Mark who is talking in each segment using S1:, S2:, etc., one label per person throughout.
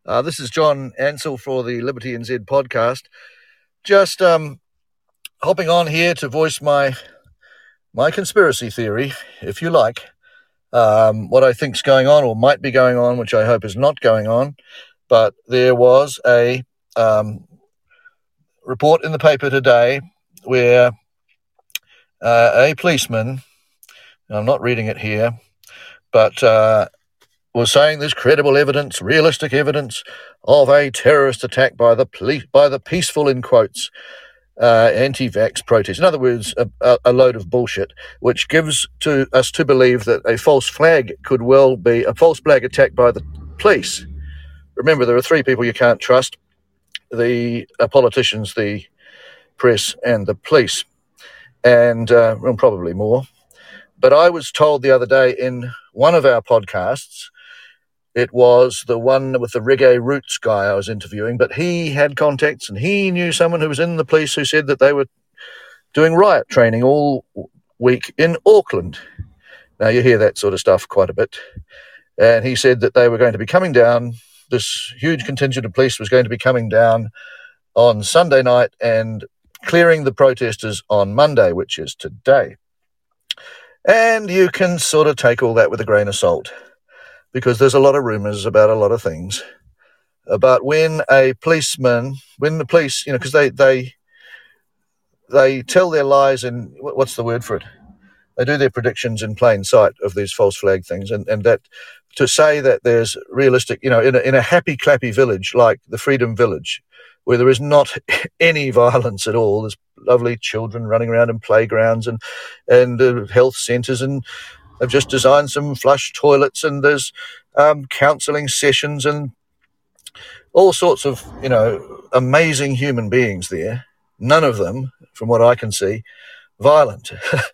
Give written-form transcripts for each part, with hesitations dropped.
S1: This is John Ansell for the Liberty NZ podcast. Just hopping on here to voice my conspiracy theory, if you like, what I think's going on or might be going on, which I hope is not going on. But there was a report in the paper today where a policeman, I'm not reading it here, but was saying there's credible evidence, realistic evidence of a terrorist attack by the police, by the peaceful, in quotes, anti-vax protest. In other words, a load of bullshit, which gives to us to believe that a false flag could well be a false flag attack by the police. Remember, there are three people you can't trust: the politicians, the press, and the police, and well, probably more. But I was told the other day in one of our podcasts, it was the one with the reggae roots guy I was interviewing, but he had contacts and he knew someone who was in the police who said that they were doing riot training all week in Auckland. Now, you hear that sort of stuff quite a bit. And he said that they were going to be coming down, this huge contingent of police was going to be coming down on Sunday night and clearing the protesters on Monday, which is today. And you can sort of take all that with a grain of salt, because there's a lot of rumours about a lot of things. But when the police, because they tell their lies in, what's the word for it? They do their predictions in plain sight of these false flag things. And that to say that there's realistic, in a happy clappy village like the Freedom Village, where there is not any violence at all, there's lovely children running around in playgrounds and health centres, and they've just designed some flush toilets, and there's counselling sessions and all sorts of, amazing human beings there. None of them, from what I can see, violent.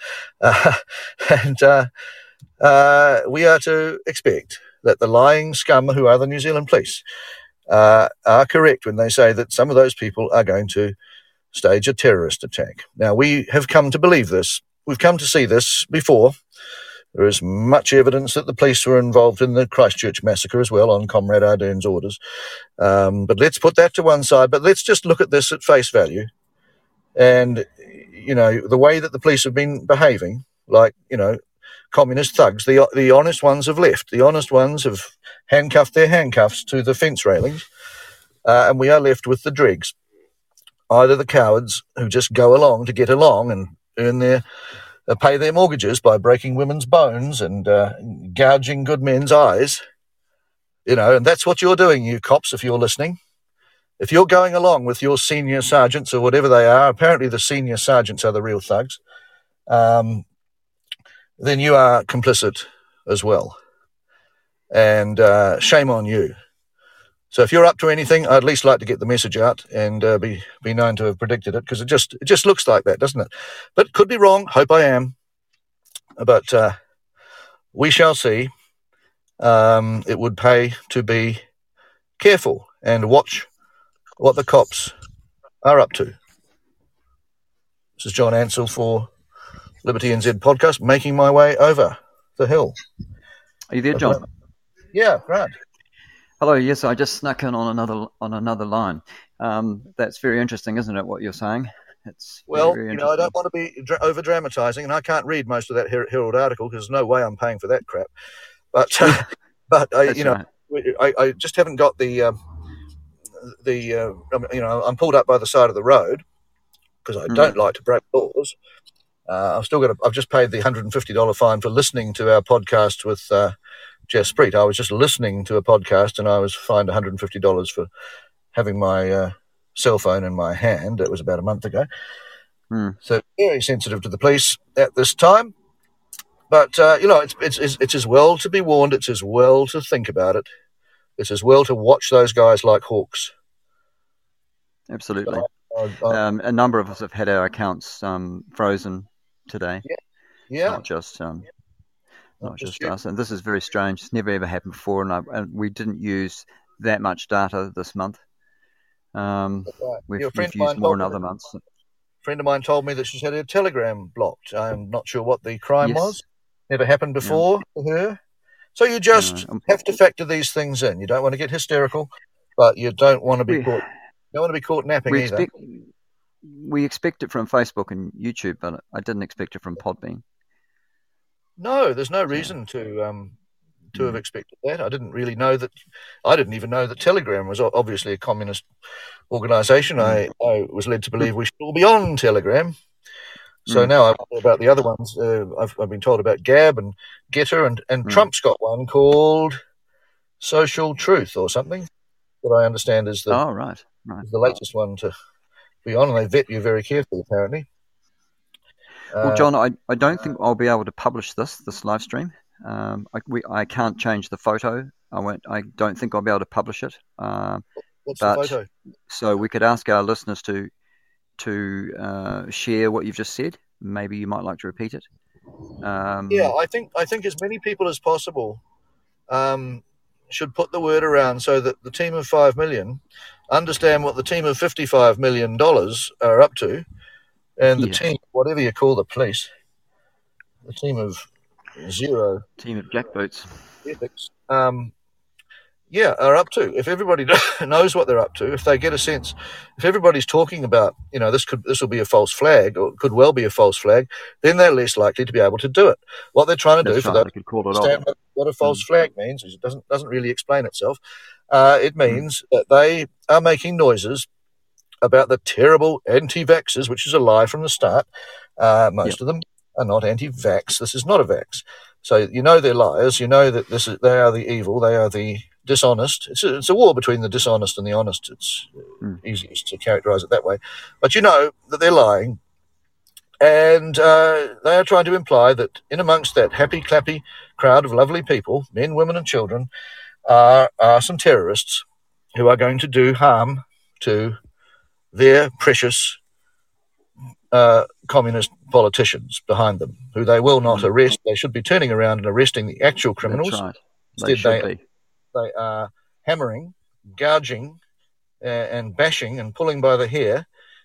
S1: We are to expect that the lying scum who are the New Zealand police are correct when they say that some of those people are going to stage a terrorist attack. Now, we have come to believe this. We've come to see this before. There is much evidence that the police were involved in the Christchurch massacre as well on Comrade Ardern's orders. But let's put that to one side. But let's just look at this at face value. And, the way that the police have been behaving, like, communist thugs, the honest ones have left. The honest ones have handcuffed their handcuffs to the fence railings. And we are left with the dregs. Either the cowards who just go along to get along and pay their mortgages by breaking women's bones and gouging good men's eyes, and that's what you're doing, you cops, if you're listening. If you're going along with your senior sergeants or whatever they are, apparently the senior sergeants are the real thugs, then you are complicit as well. And shame on you. So if you're up to anything, I'd at least like to get the message out and be known to have predicted it, because it just looks like that, doesn't it? But could be wrong. Hope I am. But we shall see. It would pay to be careful and watch what the cops are up to. This is John Ansell for Liberty NZ podcast, making my way over the hill.
S2: Are you there, John?
S1: Yeah, right.
S2: Hello. Yes, I just snuck in on another line. That's very interesting, isn't it? What you're saying? It's very
S1: I don't want to be over dramatising, and I can't read most of that Herald article because there's no way I'm paying for that crap. But I just haven't got the I'm pulled up by the side of the road because I don't like to break laws. I've just paid the $150 fine for listening to our podcast with Jess Spreet. I was just listening to a podcast and I was fined $150 for having my cell phone in my hand. That was about a month ago. So very sensitive to the police at this time. But, it's as well to be warned. It's as well to think about it. It's as well to watch those guys like hawks.
S2: Absolutely. A number of us have had our accounts frozen today.
S1: Yeah.
S2: Not just us. And this is very strange. It's never ever happened before. And we didn't use that much data this month. We've used more in other months.
S1: A friend of mine told me that she's had her Telegram blocked. I'm not sure what the crime was. Never happened before to her. So you just have to factor these things in. You don't want to get hysterical. but you don't want to be
S2: We,
S1: caught. Don't want to be caught napping
S2: we
S1: either.
S2: expect it from Facebook and YouTube, but I didn't expect it from Podbean.
S1: No, there's no
S2: So,
S1: reason to have expected that. I didn't really know that. I didn't even know that Telegram was obviously a communist organisation. I was led to believe we should all be on Telegram. So now I wonder about the other ones. I've been told about Gab and Getter, and Trump's got one called Social Truth or something that I understand is the
S2: right.
S1: is the latest one to be on, and they vet you very carefully, apparently.
S2: Well, John, I don't think I'll be able to publish this live stream. I can't change the photo. I don't think I'll be able to publish it.
S1: What's the photo?
S2: So we could ask our listeners to share what you've just said. Maybe you might like to repeat it.
S1: Yeah, I think as many people as possible should put the word around so that the team of 5 million understand what the team of $55 million are up to, and the team, whatever you call the police, the team of zero,
S2: team of jackboots,
S1: ethics, are up to. If everybody knows what they're up to, if they get a sense, if everybody's talking about, this will be a false flag, or could well be a false flag, then they're less likely to be able to do it. What they're trying to do for that,
S2: they could call it
S1: understand what a false flag means, is it doesn't really explain itself. It means that they are making noises about the terrible anti-vaxxers, which is a lie from the start. Most of them are not anti-vax. This is not a vax. So they're liars. You know that they are the evil. They are the dishonest. It's a war between the dishonest and the honest. It's easiest to characterize it that way. But you know that they're lying. And they are trying to imply that in amongst that happy, clappy crowd of lovely people, men, women, and children, are some terrorists who are going to do harm to their precious communist politicians behind them, who they will not arrest. They should be turning around and arresting the actual criminals.
S2: That's right.
S1: Instead, they are hammering, gouging, and bashing and pulling by the hair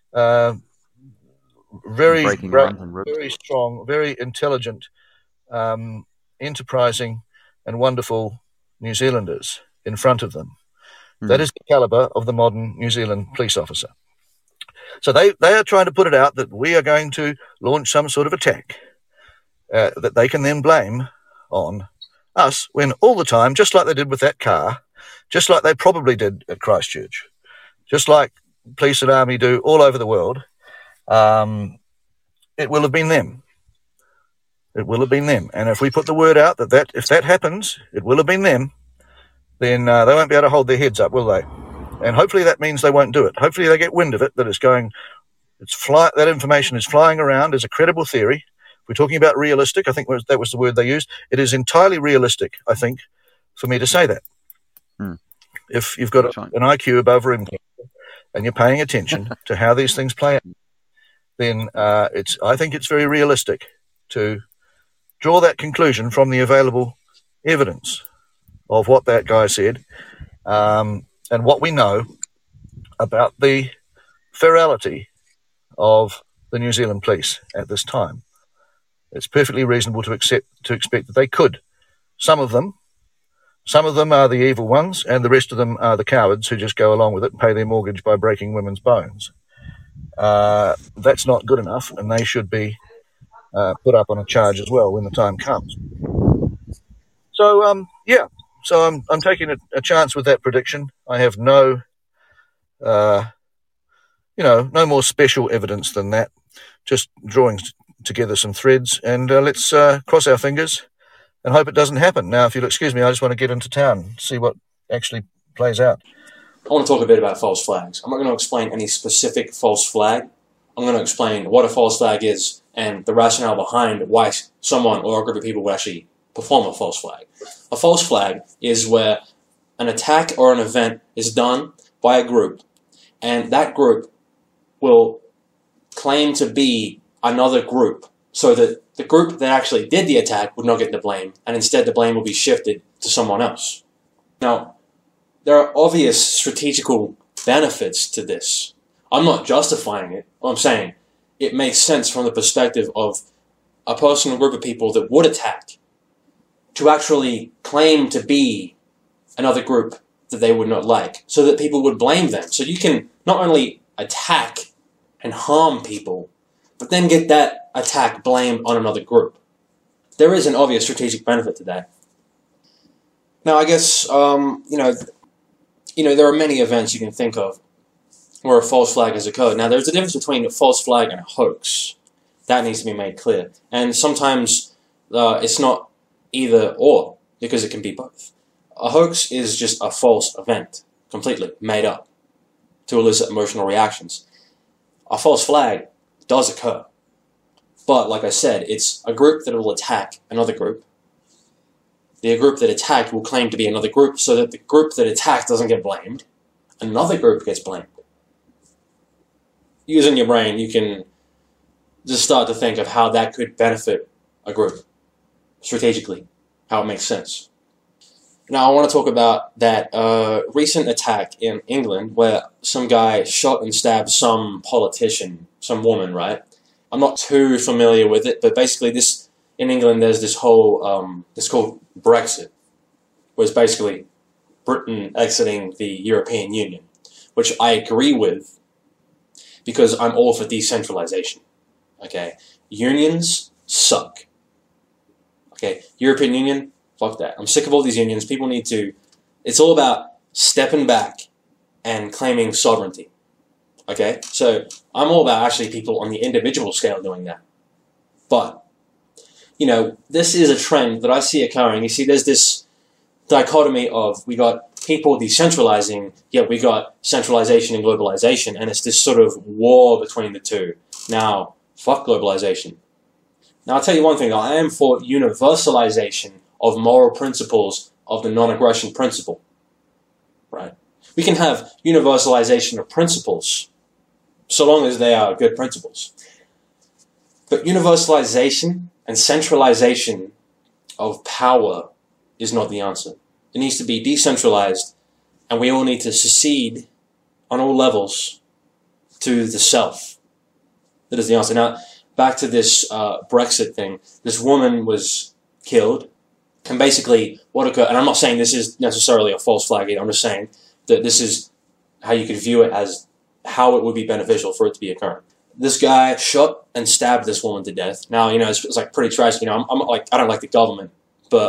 S1: very strong, very intelligent, enterprising, and wonderful New Zealanders in front of them. That is the caliber of the modern New Zealand police officer. So they are trying to put it out that we are going to launch some sort of attack that they can then blame on us, when all the time, just like they did with that car, just like they probably did at Christchurch, just like police and army do all over the world, it will have been them. It will have been them. And if we put the word out that if that happens, it will have been them, then they won't be able to hold their heads up, will they? And hopefully that means they won't do it. Hopefully they get wind of it, that that information is flying around as a credible theory. If we're talking about realistic, I think that was the word they used. It is entirely realistic, I think, for me to say that. If you've got an IQ above room temperature and you're paying attention to how these things play out, then I think it's very realistic to draw that conclusion from the available evidence of what that guy said, and what we know about the ferality of the New Zealand police at this time. It's perfectly reasonable to expect that they could. Some of them are the evil ones, and the rest of them are the cowards who just go along with it and pay their mortgage by breaking women's bones. That's not good enough, and they should be put up on a charge as well when the time comes. So, So I'm taking a chance with that prediction. I have no more special evidence than that. Just drawing together some threads, and let's cross our fingers and hope it doesn't happen. Now, if you'll excuse me, I just want to get into town, see what actually plays out.
S3: I want to talk a bit about false flags. I'm not going to explain any specific false flag. I'm going to explain what a false flag is and the rationale behind why someone or a group of people would actually perform a false flag. A false flag is where an attack or an event is done by a group, and that group will claim to be another group, so that the group that actually did the attack would not get the blame, and instead the blame will be shifted to someone else. Now, there are obvious strategical benefits to this. I'm not justifying it. I'm saying it makes sense from the perspective of a person or group of people that would attack to actually claim to be another group that they would not like, so that people would blame them. So you can not only attack and harm people, but then get that attack blamed on another group. There is an obvious strategic benefit to that. Now, I guess, there are many events you can think of where a false flag has occurred. Now, there's a difference between a false flag and a hoax. That needs to be made clear. And sometimes it's not either or, because it can be both. A hoax is just a false event, completely made up, to elicit emotional reactions. A false flag does occur. But, like I said, it's a group that will attack another group. The group that attacked will claim to be another group, so that the group that attacked doesn't get blamed. Another group gets blamed. Using your brain, you can just start to think of how that could benefit a group, strategically, how it makes sense. Now, I want to talk about that recent attack in England where some guy shot and stabbed some politician, some woman, right? I'm not too familiar with it, but basically in England there's this whole, it's called Brexit, where it's basically Britain exiting the European Union, which I agree with because I'm all for decentralization, okay? Unions suck, okay? European Union, fuck that. I'm sick of all these unions. People need to, it's all about stepping back and claiming sovereignty, okay? So I'm all about actually people on the individual scale doing that. But, this is a trend that I see occurring. You see, there's this dichotomy of we got people decentralizing, yet we got centralization and globalization, and it's this sort of war between the two. Now, fuck globalization. Now, I'll tell you one thing, though. I am for universalization of moral principles of the non-aggression principle, right? We can have universalization of principles so long as they are good principles. But universalization and centralization of power is not the answer. It needs to be decentralized, and we all need to secede on all levels to the self. That is the answer. Now, back to this Brexit thing. This woman was killed, and basically what occurred, and I'm not saying this is necessarily a false flag either, I'm just saying that this is how you could view it as how it would be beneficial for it to be occurring. This guy shot and stabbed this woman to death. Now, it's like pretty tragic. I'm like, I don't like the government, but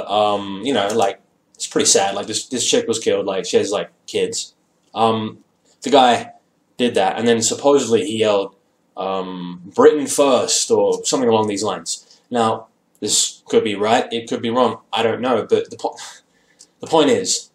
S3: it's pretty sad. Like this chick was killed. Like she has like kids. The guy did that, and then supposedly he yelled, "Britain first," or something along these lines. Now, this could be right. It could be wrong. I don't know. But the point is,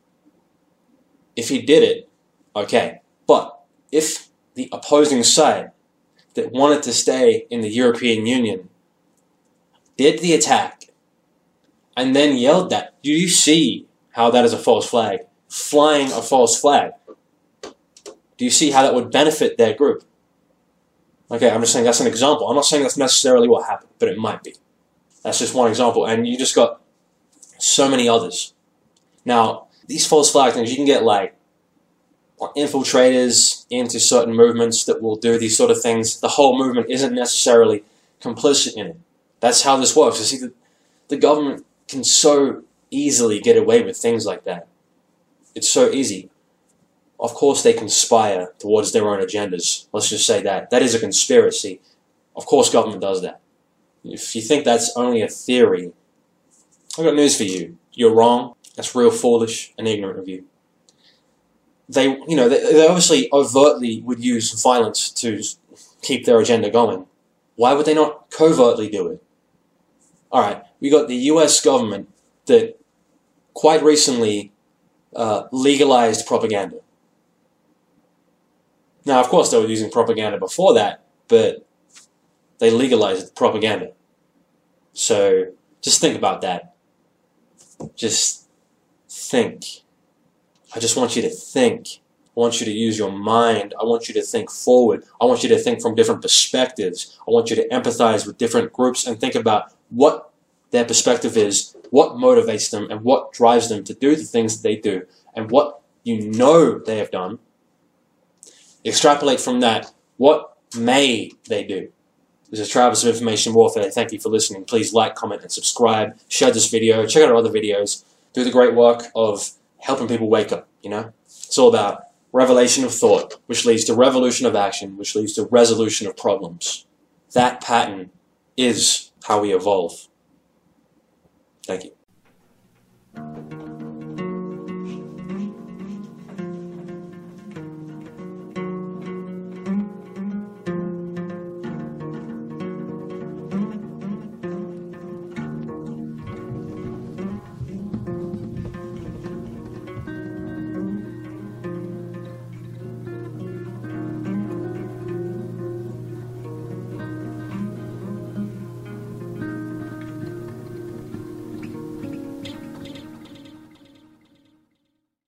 S3: if he did it, okay. But if the opposing side that wanted to stay in the European Union did the attack and then yelled that, do you see how that is a false flag? Flying a false flag. Do you see how that would benefit their group? Okay, I'm just saying that's an example. I'm not saying that's necessarily what happened, but it might be. That's just one example, and you just got so many others. Now, these false flag things, you can get like infiltrators into certain movements that will do these sort of things. The whole movement isn't necessarily complicit in it. That's how this works. You see, the government can so easily get away with things like that. It's so easy. Of course they conspire towards their own agendas. Let's just say that. That is a conspiracy. Of course government does that. If you think that's only a theory, I've got news for you. You're wrong. That's real foolish and ignorant of you. They obviously overtly would use violence to keep their agenda going. Why would they not covertly do it? Alright, we got the US government that quite recently legalized propaganda. Now, of course, they were using propaganda before that, but they legalized propaganda. So, just think about that. Just think. I just want you to think. I want you to use your mind. I want you to think forward. I want you to think from different perspectives. I want you to empathize with different groups and think about what their perspective is, what motivates them, and what drives them to do the things that they do, and what you know they have done. Extrapolate from that, what may they do? This is Travis of Information Warfare. Thank you for listening. Please like, comment, and subscribe. Share this video. Check out our other videos. Do the great work of helping people wake up. You know, it's all about revelation of thought, which leads to revolution of action, which leads to resolution of problems. That pattern is how we evolve. Thank you.